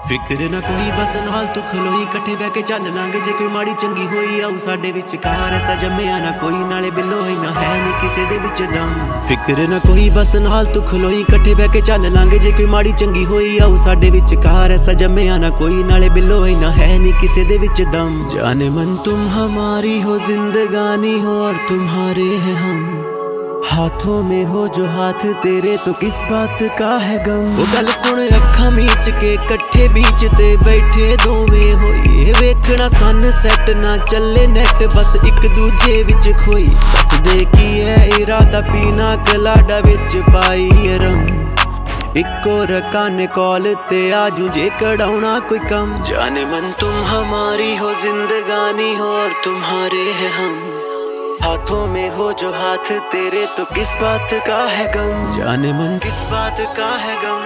फिक्र ना कोई बस नाल तू खलोई, कट्ठे बह के चल लांगे जे कोई माड़ी चंगी होई आऊ साडे विचकार। ऐसा जम्मिया ना कोई नाले बिलो ही ना है नी किसे दे विच दम। फिक्र ना कोई बस नाल तू खलोई, कट्ठे बह के चल लांगे जे कोई माड़ी चंगी होई आऊ साडे विचकार। ऐसा जम्मिया ना कोई नाले बिलो ही ना है नी किसे दे विच दम। जाने मन तुम हमारी हो, जिंदगानी हो और तुम्हारे हैं हम। हाथों में हो जो हाथ तेरे तो किस बात का है गम। वो गल सुन अखा मीच के कट्ठे बीच ते बैठे दोवें होइए, वेखना सन सैट ना चले नेट बस एक दूजे विच खोई। दस दे की है इरादा पीना कलाडा विच पाई रम। इको रकाने कॉल ते आजू जे कड़ाउना कोई कम। जाने मन तुम हमारी हो, जिंदगानी हो और तुम्हारे हैं हम। हाथों में हो जो हाथ तेरे तो किस बात का है गम। जाने मन किस बात का है गम।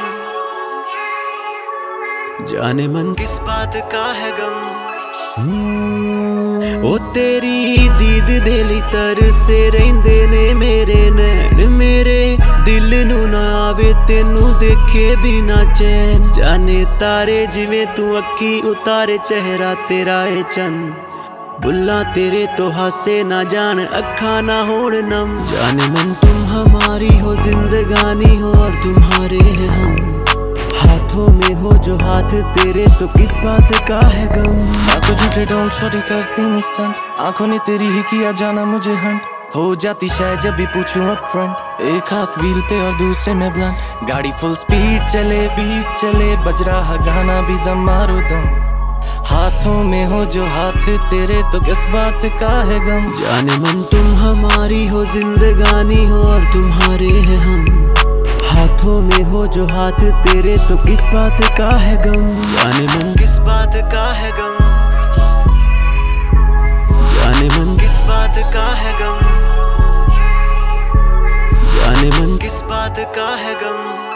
जाने मन किस बात का है गम। ओ तेरी दीद देली तरसे रहिंदे ने मेरे नैन। मेरे दिल नू ना आवे तेनू देखे बिना चैन। जाने तारे जिवें तू अखी उतारे चेहरा तेरा है चंद। बुल्ला तेरे तो हासे ना जान अखा ना होण नम। जाने मन तुम हमारी हो, जिंदगानी हो और तुम्हारे हैं हम। हाथों में हो जो हाथ तेरे तो किस बात का है गम। आंखों झूठे डोंट छोड़ी करती मिस्टन, आंखों ने तेरी ही किया जाना मुझे हंट। हो जाती शायद जब भी पूछूं अप फ्रंट। एक हाथ व्हील पे और दूसरे में ब्लंट। गाड़ी फुल स्पीड चले बीट चले, बज रहा गाना भी दम मारो दम। हाथों में हो जो हाथ तेरे तो किस बात का है गम। जाने मन तुम हमारी हो, जिंदगानी हो और तुम्हारे हैं हम। हाथों में हो जो हाथ तेरे तो किस बात का है गम। जाने मन किस बात का है गम। जाने मन किस बात का है गम। जाने मन किस बात का है गम।